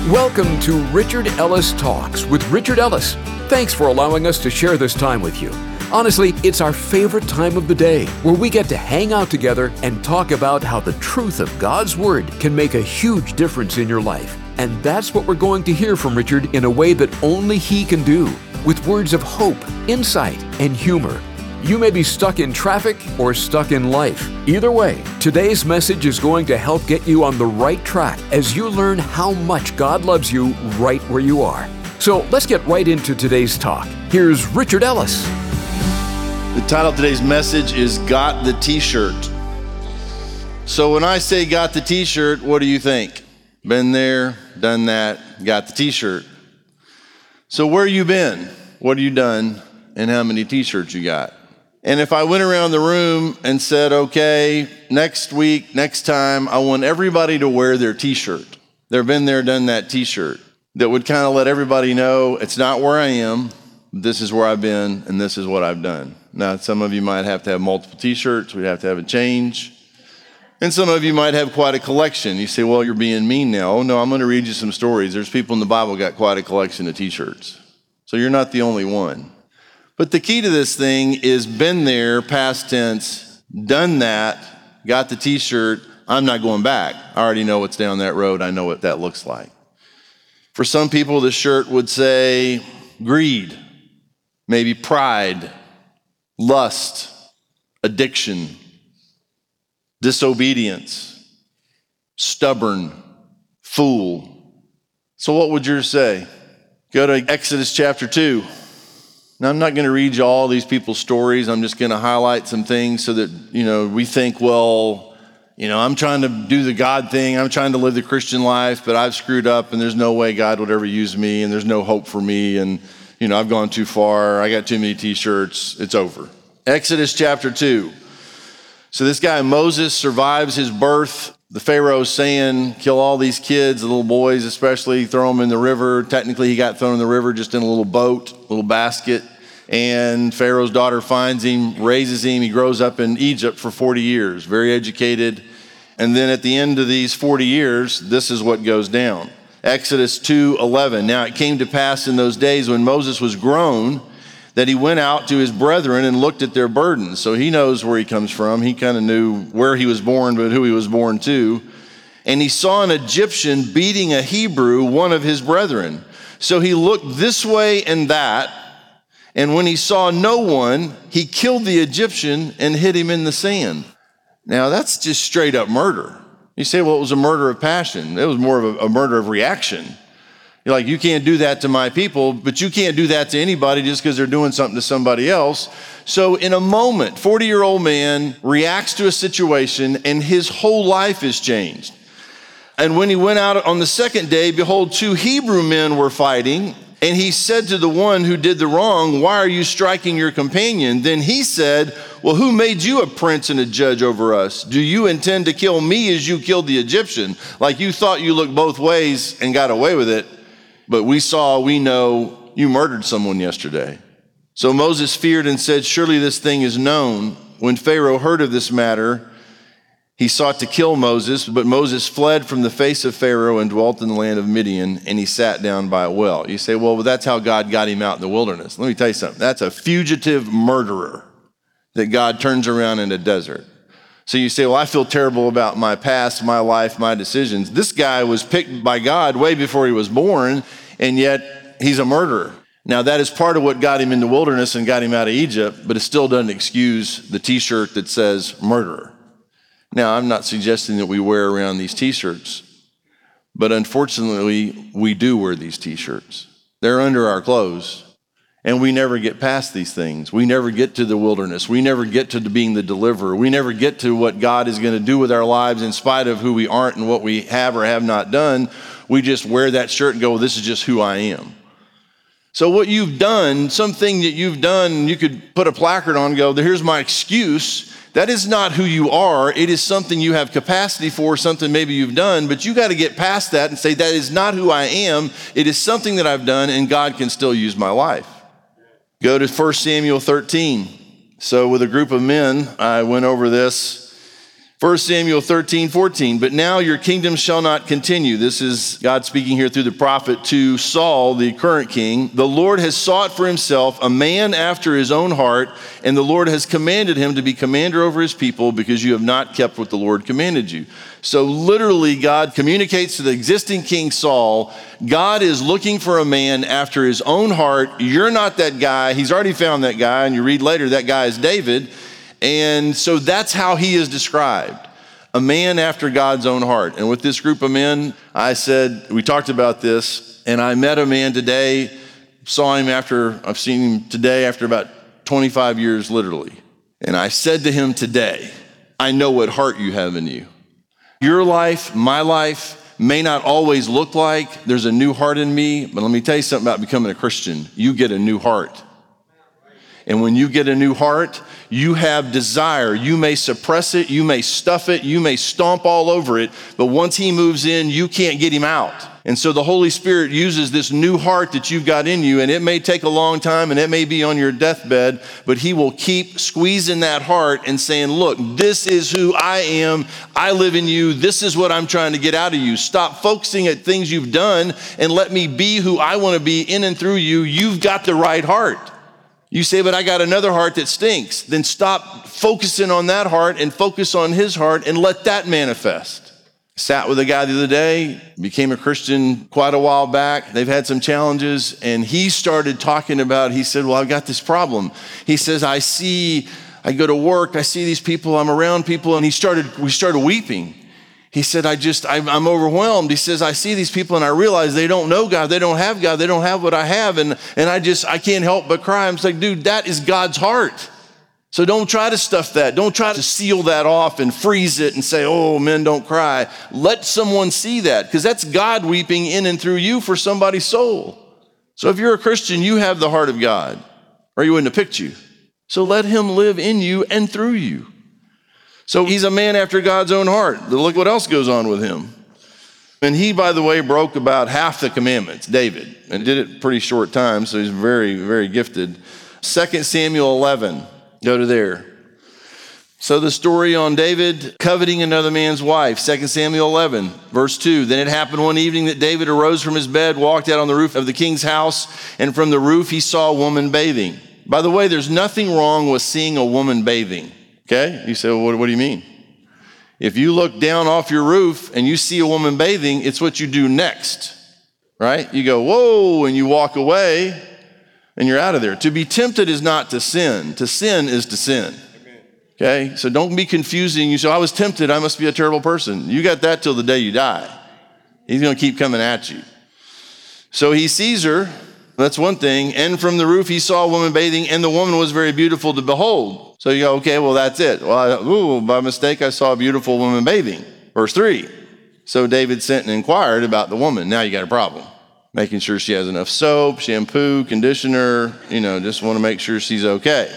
Welcome to Richard Ellis Talks with Richard Ellis. Thanks for allowing us to share this time with you. Honestly, it's our favorite time of the day where we get to hang out together and talk about how the truth of God's Word can make a huge difference in your life. And that's what we're going to hear from Richard in a way that only he can do, with words of hope, insight, and humor. You may be stuck in traffic or stuck in life. Either way, today's message is going to help get you on the right track as you learn how much God loves you right where you are. So let's get right into today's talk. Here's Richard Ellis. The title of today's message is Got the T-Shirt. So when I say got the T-shirt, what do you think? Been there, done that, got the T-shirt. So where you been? What have you done? And how many T-shirts you got? And if I went around the room and said, okay, next week, next time, I want everybody to wear their T-shirt. They've been there, done that T-shirt. That would kind of let everybody know it's not where I am, this is where I've been, and this is what I've done. Now, some of you might have to have multiple T-shirts. We'd have to have a change. And some of you might have quite a collection. You say, well, you're being mean now. Oh, no, I'm going to read you some stories. There's people in the Bible got quite a collection of T-shirts. So you're not the only one. But the key to this thing is been there, past tense, done that, got the T-shirt, I'm not going back. I already know what's down that road. I know what that looks like. For some people, the shirt would say greed, maybe pride, lust, addiction, disobedience, stubborn, fool. So what would yours say? Go to Exodus chapter 2. Now, I'm not going to read you all these people's stories. I'm just going to highlight some things so that, we think, well, I'm trying to do the God thing. I'm trying to live the Christian life, but I've screwed up and there's no way God would ever use me and there's no hope for me. And, I've gone too far. I got too many T-shirts. It's over. Exodus chapter 2. So this guy Moses survives his birth. The Pharaoh's saying, kill all these kids, the little boys especially, throw them in the river. Technically, he got thrown in the river just in a little boat, little basket. And Pharaoh's daughter finds him, raises him. He grows up in Egypt for 40 years, very educated. And then at the end of these 40 years, this is what goes down. Exodus 2:11. Now it came to pass in those days when Moses was grown that he went out to his brethren and looked at their burdens. So he knows where he comes from. He kind of knew where he was born, but who he was born to. And he saw an Egyptian beating a Hebrew, one of his brethren. So he looked this way and that. And when he saw no one, he killed the Egyptian and hid him in the sand. Now that's just straight up murder. You say, well, it was a murder of passion. It was more of a murder of reaction. You're like, you can't do that to my people, but you can't do that to anybody just because they're doing something to somebody else. So in a moment, 40-year-old man reacts to a situation and his whole life is changed. And when he went out on the second day, behold, 2 Hebrew men were fighting. And he said to the one who did the wrong, why are you striking your companion? Then he said, well, who made you a prince and a judge over us? Do you intend to kill me as you killed the Egyptian? Like you thought you looked both ways and got away with it. But we know you murdered someone yesterday. So Moses feared and said, surely this thing is known. When Pharaoh heard of this matter, he sought to kill Moses, but Moses fled from the face of Pharaoh and dwelt in the land of Midian, and he sat down by a well. You say, well, that's how God got him out in the wilderness. Let me tell you something. That's a fugitive murderer that God turns around in a desert. So you say, well, I feel terrible about my past, my life, my decisions. This guy was picked by God way before he was born, and yet he's a murderer. Now, that is part of what got him in the wilderness and got him out of Egypt, but it still doesn't excuse the T-shirt that says murderer. Now, I'm not suggesting that we wear around these T-shirts, but unfortunately, we do wear these T-shirts. They're under our clothes, and we never get past these things. We never get to the wilderness. We never get to being the deliverer. We never get to what God is going to do with our lives in spite of who we aren't and what we have or have not done. We just wear that shirt and go, well, this is just who I am. So what you've done, something that you've done, you could put a placard on and go, here's my excuse. That is not who you are. It is something you have capacity for, something maybe you've done, but you got to get past that and say, that is not who I am. It is something that I've done, and God can still use my life. Go to 1 Samuel 13. So with a group of men, I went over this. 1 Samuel 13:14, but now your kingdom shall not continue. This is God speaking here through the prophet to Saul, the current king. The Lord has sought for himself a man after his own heart, and the Lord has commanded him to be commander over his people because you have not kept what the Lord commanded you. So literally God communicates to the existing king Saul, God is looking for a man after his own heart. You're not that guy. He's already found that guy, and you read later that guy is David. And so that's how he is described, a man after God's own heart. And with this group of men, I said, we talked about this, and I met a man today, saw him I've seen him today after about 25 years, literally. And I said to him today, I know what heart you have in you. Your life, my life, may not always look like there's a new heart in me, but let me tell you something about becoming a Christian. You get a new heart. And when you get a new heart, you have desire. You may suppress it, you may stuff it, you may stomp all over it, but once he moves in, you can't get him out. And so the Holy Spirit uses this new heart that you've got in you, and it may take a long time, and it may be on your deathbed, but he will keep squeezing that heart and saying, look, this is who I am. I live in you. This is what I'm trying to get out of you. Stop focusing at things you've done and let me be who I want to be in and through you. You've got the right heart. You say, but I got another heart that stinks. Then stop focusing on that heart and focus on his heart and let that manifest. Sat with a guy the other day, became a Christian quite a while back. They've had some challenges, and he started talking about, he said, well, I've got this problem. He says, I go to work, I see these people, I'm around people, and we started weeping. He said, I'm overwhelmed. He says, I see these people and I realize they don't know God. They don't have God. They don't have what I have. And I can't help but cry. I'm like, dude, that is God's heart. So don't try to stuff that. Don't try to seal that off and freeze it and say, oh, men don't cry. Let someone see that, because that's God weeping in and through you for somebody's soul. So if you're a Christian, you have the heart of God, or he wouldn't have picked you. So let him live in you and through you. So he's a man after God's own heart. Look what else goes on with him. And he, by the way, broke about half the commandments, David, and did it in a pretty short time, so he's very, very gifted. 2 Samuel 11, go to there. So the story on David coveting another man's wife, 2 Samuel 11, verse 2. Then it happened one evening that David arose from his bed, walked out on the roof of the king's house, and from the roof he saw a woman bathing. By the way, there's nothing wrong with seeing a woman bathing. Okay? You say, well, what do you mean? If you look down off your roof and you see a woman bathing, it's what you do next, right? You go, whoa, and you walk away and you're out of there. To be tempted is not to sin. To sin is to sin. Okay? So don't be confusing. You say, I was tempted. I must be a terrible person. You got that till the day you die. He's going to keep coming at you. So he sees her. That's one thing. And from the roof, he saw a woman bathing, and the woman was very beautiful to behold. So you go, okay, well, that's it. Well, by mistake, I saw a beautiful woman bathing. Verse 3. So David sent and inquired about the woman. Now you got a problem. Making sure she has enough soap, shampoo, conditioner, just want to make sure she's okay.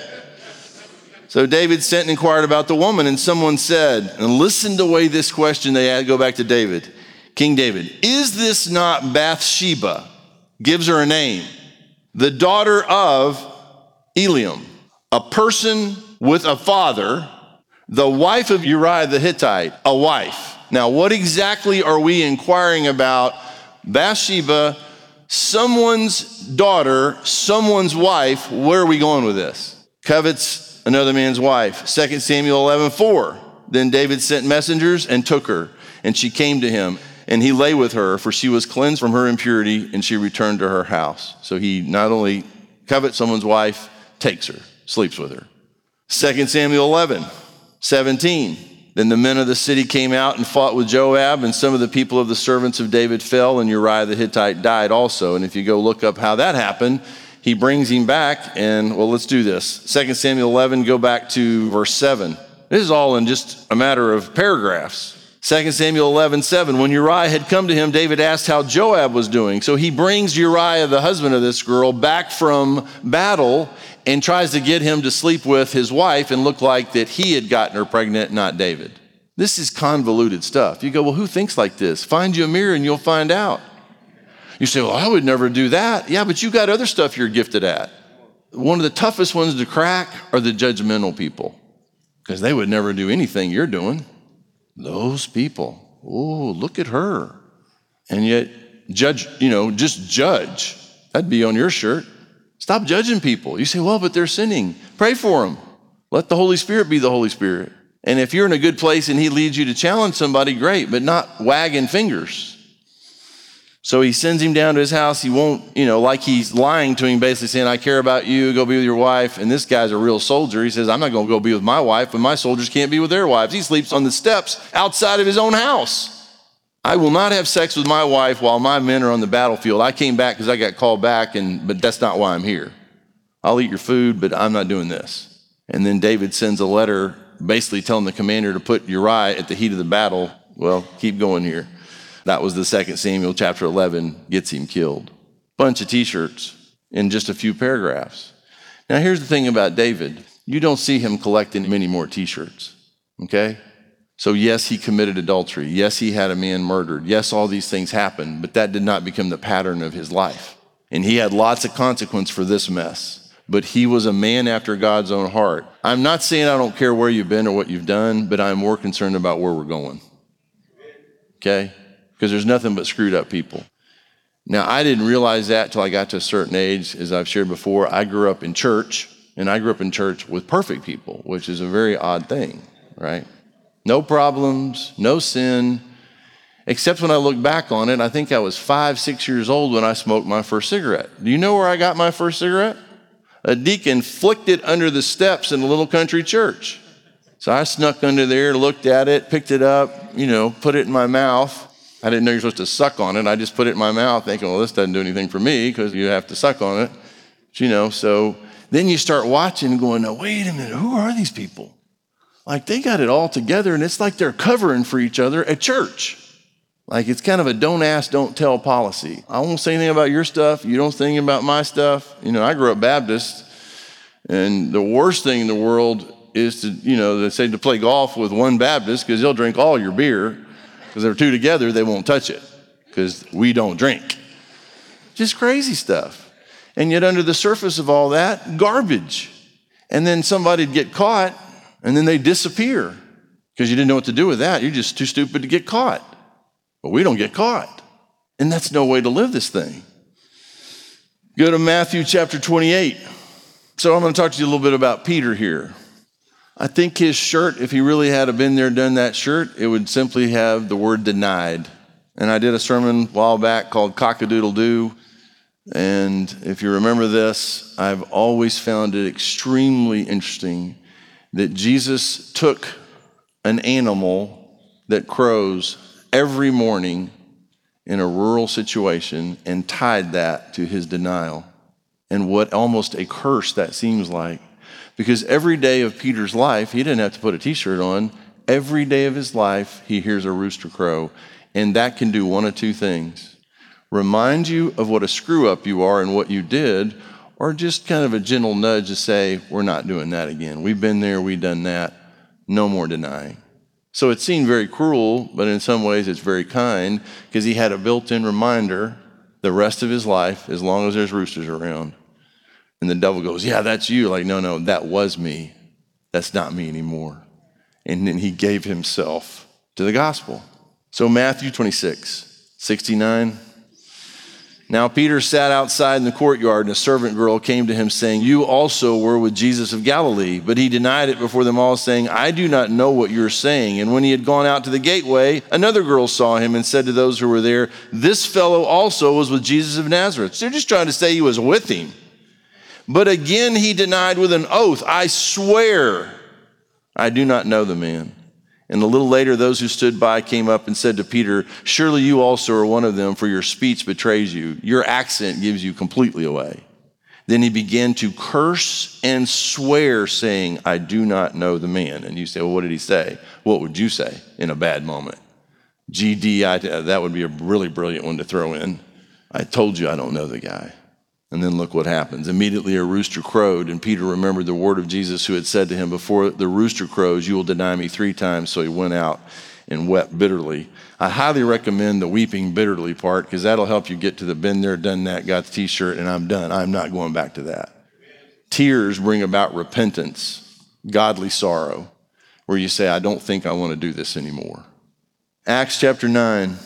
So David sent and inquired about the woman, and someone said, and listen to the way this question they had, go back to David. King David, is this not Bathsheba? Gives her a name. The daughter of Eliam, a person with a father, the wife of Uriah the Hittite, a wife. Now, what exactly are we inquiring about? Bathsheba, someone's daughter, someone's wife. Where are we going with this? Covets another man's wife. 2 Samuel 11:4. Then David sent messengers and took her, and she came to him. And he lay with her, for she was cleansed from her impurity, and she returned to her house. So he not only covets someone's wife, takes her, sleeps with her. 2 Samuel 11:17. Then the men of the city came out and fought with Joab, and some of the people of the servants of David fell, and Uriah the Hittite died also. And if you go look up how that happened, he brings him back, and well, let's do this. 2 Samuel 11, go back to verse 7. This is all in just a matter of paragraphs. 2 Samuel 11:7, when Uriah had come to him, David asked how Joab was doing. So he brings Uriah, the husband of this girl, back from battle and tries to get him to sleep with his wife and look like that he had gotten her pregnant, not David. This is convoluted stuff. You go, well, who thinks like this? Find you a mirror and you'll find out. You say, well, I would never do that. Yeah, but you got other stuff you're gifted at. One of the toughest ones to crack are the judgmental people, because they would never do anything you're doing. Those people, oh, look at her. And yet, judge, just judge. That'd be on your shirt. Stop judging people. You say, well, but they're sinning. Pray for them. Let the Holy Spirit be the Holy Spirit. And if you're in a good place and he leads you to challenge somebody, great, but not wagging fingers. So he sends him down to his house. He won't, like he's lying to him, basically saying, I care about you, go be with your wife. And this guy's a real soldier. He says, I'm not going to go be with my wife, but my soldiers can't be with their wives. He sleeps on the steps outside of his own house. I will not have sex with my wife while my men are on the battlefield. I came back because I got called back, but that's not why I'm here. I'll eat your food, but I'm not doing this. And then David sends a letter basically telling the commander to put Uriah at the heat of the battle. Well, keep going here. That was the 2 Samuel chapter 11, gets him killed. Bunch of t-shirts in just a few paragraphs. Now here's the thing about David. You don't see him collecting many more t-shirts, okay? So yes, he committed adultery. Yes, he had a man murdered. Yes, all these things happened, but that did not become the pattern of his life. And he had lots of consequence for this mess, but he was a man after God's own heart. I'm not saying I don't care where you've been or what you've done, but I'm more concerned about where we're going, okay? Because there's nothing but screwed up people. Now, I didn't realize that till I got to a certain age. As I've shared before, I grew up in church, and I grew up in church with perfect people, which is a very odd thing, right? No problems, no sin, except when I look back on it, I think I was 5, 6 years old when I smoked my first cigarette. Do you know where I got my first cigarette? A deacon flicked it under the steps in a little country church. So I snuck under there, looked at it, picked it up, put it in my mouth. I didn't know you're supposed to suck on it. I just put it in my mouth thinking, well, this doesn't do anything for me because you have to suck on it. But, so then you start watching and going, now, wait a minute, who are these people? Like they got it all together and it's like they're covering for each other at church. Like it's kind of a don't ask, don't tell policy. I won't say anything about your stuff. You don't say anything about my stuff. I grew up Baptist, and the worst thing in the world is to, they say to play golf with one Baptist because they'll drink all your beer. Because they're two together, they won't touch it because we don't drink. Just crazy stuff. And yet under the surface of all that, garbage. And then somebody'd get caught and then they disappear because you didn't know what to do with that. You're just too stupid to get caught. But we don't get caught. And that's no way to live this thing. Go to Matthew chapter 28. So I'm going to talk to you a little bit about Peter here. I think his shirt, if he really had been there, done that shirt, it would simply have the word denied. And I did a sermon a while back called Cock-a-doodle-doo. And if you remember this, I've always found it extremely interesting that Jesus took an animal that crows every morning in a rural situation and tied that to his denial. And what almost a curse that seems like. Because every day of Peter's life, he didn't have to put a t-shirt on. Every day of his life, he hears a rooster crow. And that can do one of two things. Remind you of what a screw up you are and what you did, or just kind of a gentle nudge to say, we're not doing that again. We've been there, we've done that. No more denying. So it seemed very cruel, but in some ways it's very kind because he had a built-in reminder the rest of his life, as long as there's roosters around. And the devil goes, yeah, that's you. Like, no, that was me. That's not me anymore. And then he gave himself to the gospel. So Matthew 26, 69. Now Peter sat outside in the courtyard, and a servant girl came to him saying, you also were with Jesus of Galilee. But he denied it before them all, saying, I do not know what you're saying. And when he had gone out to the gateway, another girl saw him and said to those who were there, this fellow also was with Jesus of Nazareth. So they're just trying to say he was with him. But again he denied with an oath, I swear, I do not know the man. And a little later, those who stood by came up and said to Peter, surely you also are one of them, for your speech betrays you. Your accent gives you completely away. Then he began to curse and swear, saying, I do not know the man. And you say, well, what did he say? What would you say in a bad moment? that would be a really brilliant one to throw in. I told you I don't know the guy. And then look what happens. Immediately a rooster crowed, and Peter remembered the word of Jesus who had said to him, before the rooster crows, you will deny me 3 times. So he went out and wept bitterly. I highly recommend the weeping bitterly part, because that'll help you get to the been there, done that, got the t-shirt, and I'm done. I'm not going back to that. Tears bring about repentance, godly sorrow. where you say, I don't think I want to do this anymore. Acts chapter 9.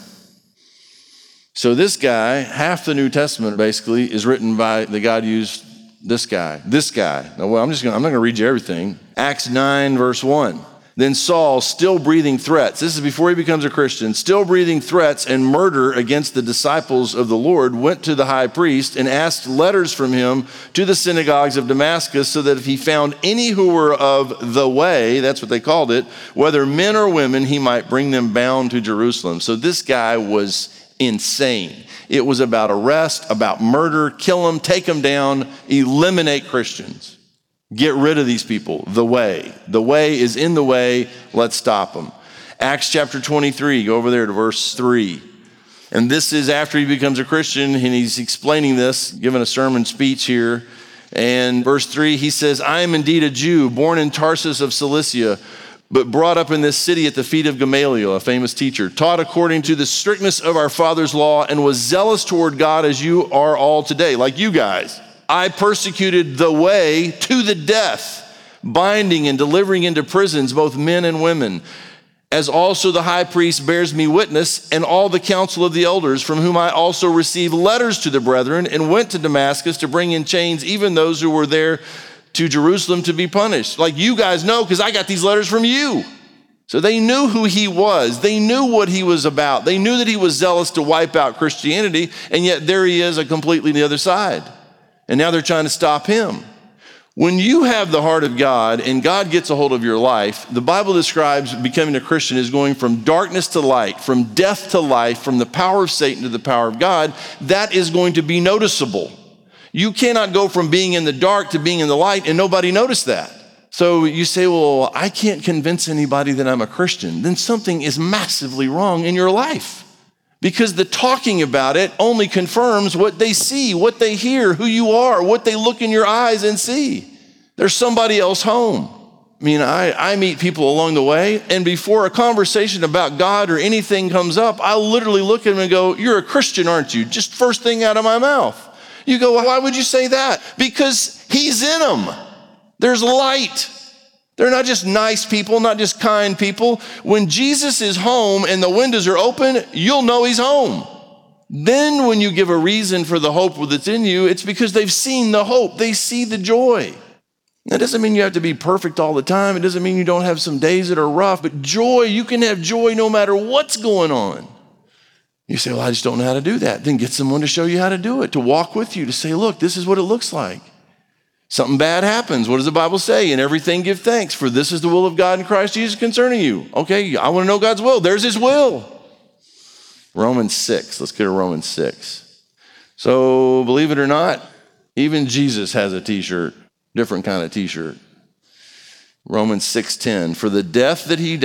So this guy, half the New Testament basically is written by the God used this guy. Now, well, I'm not going to read you everything. Acts 9 verse 1. Then Saul, still breathing threats, this is before he becomes a Christian, still breathing threats and murder against the disciples of the Lord, went to the high priest and asked letters from him to the synagogues of Damascus, so that if he found any who were of the way, that's what they called it, whether men or women, he might bring them bound to Jerusalem. So this guy was insane. It was about arrest, about murder, kill them, take them down, eliminate Christians. Get rid of these people. The way is in the way. Let's stop them. Acts chapter 23, go over there to verse 3. And this is after he becomes a Christian, and he's explaining this, giving a sermon speech here. And verse 3, he says, I am indeed a Jew, born in Tarsus of Cilicia, but brought up in this city at the feet of Gamaliel, a famous teacher, taught according to the strictness of our father's law, and was zealous toward God as you are all today, like you guys. I persecuted the way to the death, binding and delivering into prisons both men and women, as also the high priest bears me witness, and all the council of the elders, from whom I also received letters to the brethren, and went to Damascus to bring in chains even those who were there to Jerusalem to be punished. Like you guys know, because I got these letters from you. So they knew who he was. They knew what he was about. They knew that he was zealous to wipe out Christianity, and yet there he is, completely the other side. And now they're trying to stop him. When you have the heart of God and God gets a hold of your life, the Bible describes becoming a Christian as going from darkness to light, from death to life, from the power of Satan to the power of God. That is going to be noticeable. You cannot go from being in the dark to being in the light and nobody notice that. So you say, well, I can't convince anybody that I'm a Christian. Then something is massively wrong in your life. Because the talking about it only confirms what they see, what they hear, who you are, what they look in your eyes and see. There's somebody else home. I mean, I meet people along the way, and before a conversation about God or anything comes up, I'll literally look at them and go, you're a Christian, aren't you? Just first thing out of my mouth. You go, why would you say that? Because he's in them. There's light. They're not just nice people, not just kind people. When Jesus is home and the windows are open, you'll know he's home. Then when you give a reason for the hope that's in you, it's because they've seen the hope. They see the joy. That doesn't mean you have to be perfect all the time. It doesn't mean you don't have some days that are rough. But joy, you can have joy no matter what's going on. You say, well, I just don't know how to do that. Then get someone to show you how to do it, to walk with you, to say, look, this is what it looks like. Something bad happens. What does the Bible say? In everything give thanks, for this is the will of God in Christ Jesus concerning you. Okay, I want to know God's will. There's his will. Romans 6. Let's get to Romans 6. So believe it or not, even Jesus has a t-shirt, different kind of t-shirt. Romans 6:10. For the death that he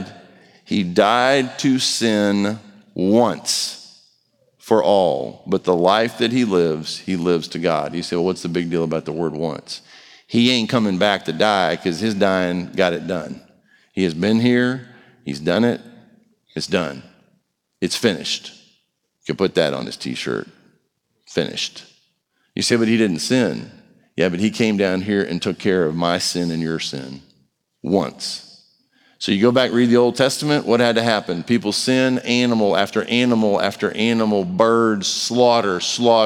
died to sin once for all, but the life that he lives to God. You say, well, what's the big deal about the word once? He ain't coming back to die because his dying got it done. He has been here. He's done it. It's done. It's finished. You can put that on his t-shirt. Finished. You say, but he didn't sin. Yeah, but he came down here and took care of my sin and your sin once. So you go back, read the Old Testament, what had to happen? People sin, animal after animal after animal, birds, slaughter.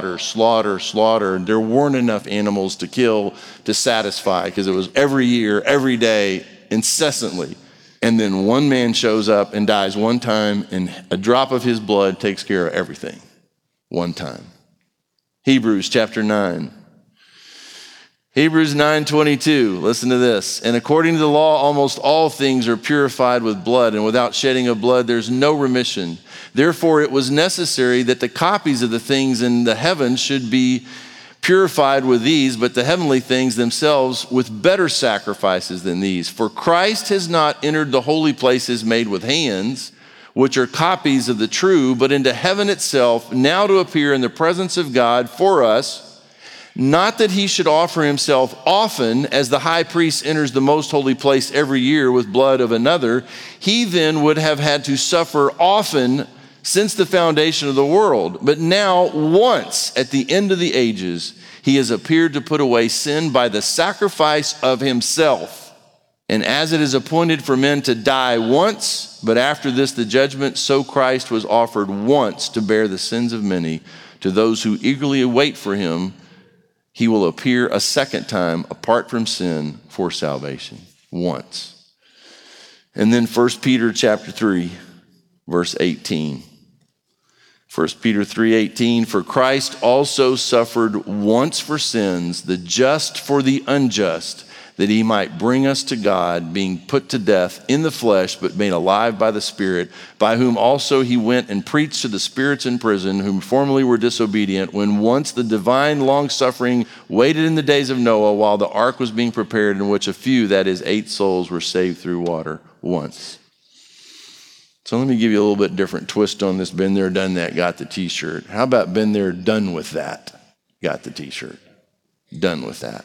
There weren't enough animals to kill to satisfy because it was every year, every day, incessantly. And then one man shows up and dies one time, and a drop of his blood takes care of everything. One time. Hebrews chapter 9. Hebrews 9:22, listen to this. And according to the law, almost all things are purified with blood, and without shedding of blood, there's no remission. Therefore, it was necessary that the copies of the things in the heavens should be purified with these, but the heavenly things themselves with better sacrifices than these. For Christ has not entered the holy places made with hands, which are copies of the true, but into heaven itself, now to appear in the presence of God for us. Not that he should offer himself often, as the high priest enters the most holy place every year with blood of another. He then would have had to suffer often since the foundation of the world. But now, once at the end of the ages, he has appeared to put away sin by the sacrifice of himself. And as it is appointed for men to die once, but after this the judgment, so Christ was offered once to bear the sins of many. To those who eagerly wait for him, he will appear a second time apart from sin for salvation. Once. And then 1 Peter chapter 3, verse 18. 1 Peter 3:18, for Christ also suffered once for sins, the just for the unjust, that he might bring us to God, being put to death in the flesh, but made alive by the Spirit, by whom also he went and preached to the spirits in prison, whom formerly were disobedient, when once the divine long-suffering waited in the days of Noah, while the ark was being prepared, in which a few, that is 8 souls, were saved through water once. So let me give you a little bit different twist on this. Been there, done that, got the t-shirt. How about been there, done with that, got the t-shirt? Done with that.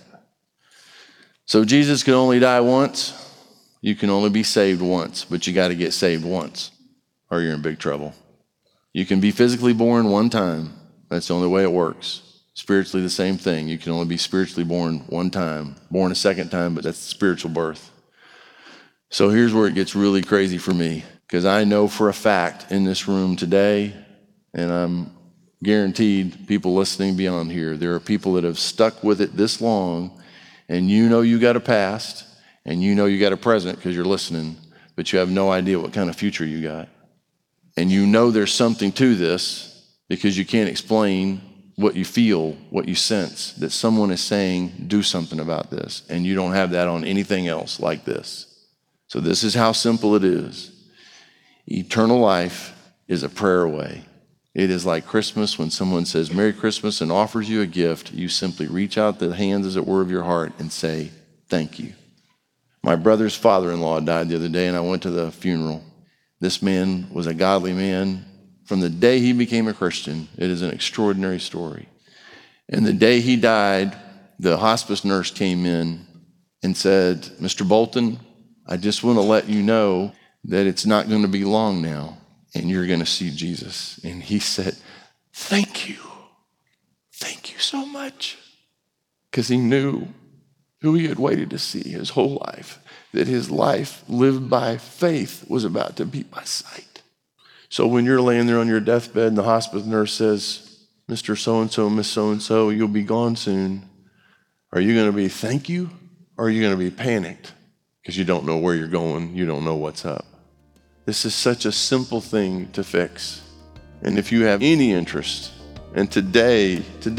So Jesus could only die once. You can only be saved once, but you got to get saved once or you're in big trouble. You can be physically born one time. That's the only way it works. Spiritually, the same thing. You can only be spiritually born one time. Born a second time, but that's spiritual birth. So here's where it gets really crazy for me, because I know for a fact in this room today, and I'm guaranteed people listening beyond here, there are people that have stuck with it this long. And you know you got a past, and you know you got a present because you're listening, but you have no idea what kind of future you got. And you know there's something to this because you can't explain what you feel, what you sense, that someone is saying, do something about this, and you don't have that on anything else like this. So this is how simple it is. Eternal life is a prayer away. It is like Christmas when someone says Merry Christmas and offers you a gift. You simply reach out the hands, as it were, of your heart and say, thank you. My brother's father-in-law died the other day, and I went to the funeral. This man was a godly man. From the day he became a Christian, it is an extraordinary story. And the day he died, the hospice nurse came in and said, Mr. Bolton, I just want to let you know that it's not going to be long now, and you're going to see Jesus. And he said, thank you. Thank you so much. Because he knew who he had waited to see his whole life, that his life lived by faith was about to be by sight. So when you're laying there on your deathbed and the hospice nurse says, Mr. So-and-so, Miss So-and-so, you'll be gone soon, are you going to be thank you, or are you going to be panicked because you don't know where you're going, you don't know what's up? This is such a simple thing to fix. And if you have any interest, and today,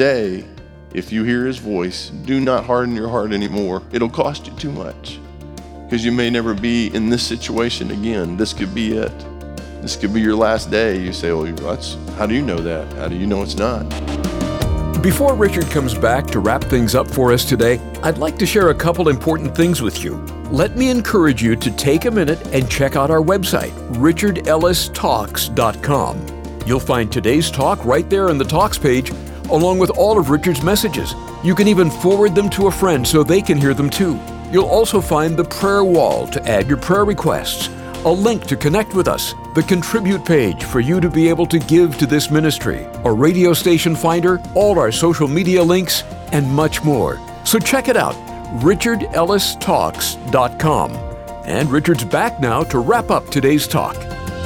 if you hear his voice, do not harden your heart anymore. It'll cost you too much, because you may never be in this situation again. This could be it. This could be your last day. You say, well, how do you know that? How do you know it's not? Before Richard comes back to wrap things up for us today, I'd like to share a couple important things with you. Let me encourage you to take a minute and check out our website, richardellistalks.com. You'll find today's talk right there on the Talks page, along with all of Richard's messages. You can even forward them to a friend so they can hear them too. You'll also find the prayer wall to add your prayer requests, a link to connect with us, the contribute page for you to be able to give to this ministry, a radio station finder, all our social media links, and much more. So check it out, richardellistalks.com. And Richard's back now to wrap up today's talk.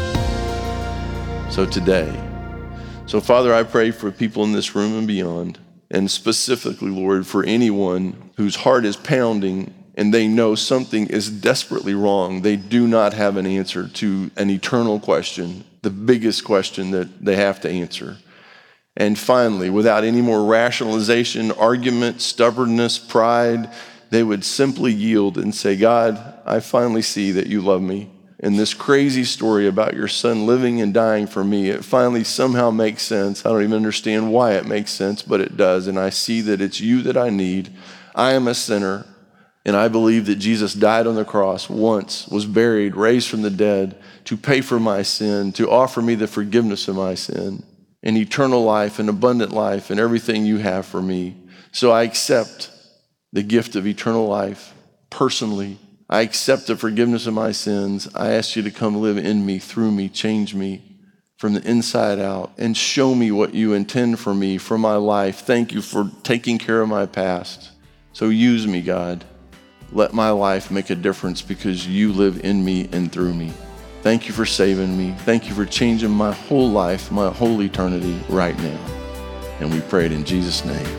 So Father, I pray for people in this room and beyond, and specifically, Lord, for anyone whose heart is pounding and they know something is desperately wrong. They do not have an answer to an eternal question, the biggest question that they have to answer. And finally, without any more rationalization, argument, stubbornness, pride, they would simply yield and say, God, I finally see that you love me. And this crazy story about your son living and dying for me, it finally somehow makes sense. I don't even understand why it makes sense, but it does. And I see that it's you that I need. I am a sinner. And I believe that Jesus died on the cross once, was buried, raised from the dead to pay for my sin, to offer me the forgiveness of my sin, and eternal life and abundant life and everything you have for me. So I accept the gift of eternal life personally. I accept the forgiveness of my sins. I ask you to come live in me, through me, change me from the inside out, and show me what you intend for me, for my life. Thank you for taking care of my past. So use me, God. let my life make a difference because you live in me and through me. Thank you for saving me. Thank you for changing my whole life, my whole eternity right now. And we pray it in Jesus' name.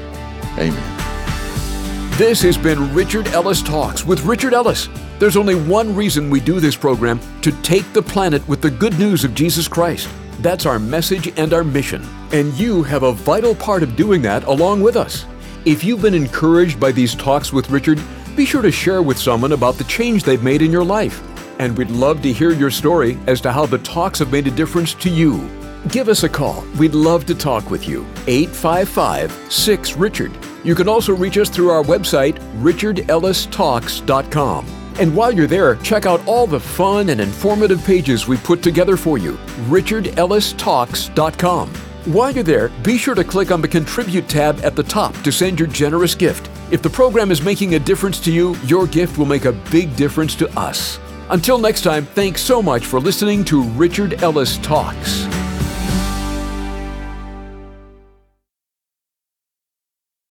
Amen. This has been Richard Ellis Talks with Richard Ellis. There's only one reason we do this program: to take the planet with the good news of Jesus Christ. That's our message and our mission. And you have a vital part of doing that along with us. If you've been encouraged by these talks with Richard, be sure to share with someone about the change they've made in your life. And we'd love to hear your story as to how the talks have made a difference to you. Give us a call. We'd love to talk with you. 855-6-RICHARD. You can also reach us through our website, richardellistalks.com. And while you're there, check out all the fun and informative pages we put together for you, richardellistalks.com. While you're there, be sure to click on the Contribute tab at the top to send your generous gift. If the program is making a difference to you, your gift will make a big difference to us. Until next time, thanks so much for listening to Richard Ellis Talks.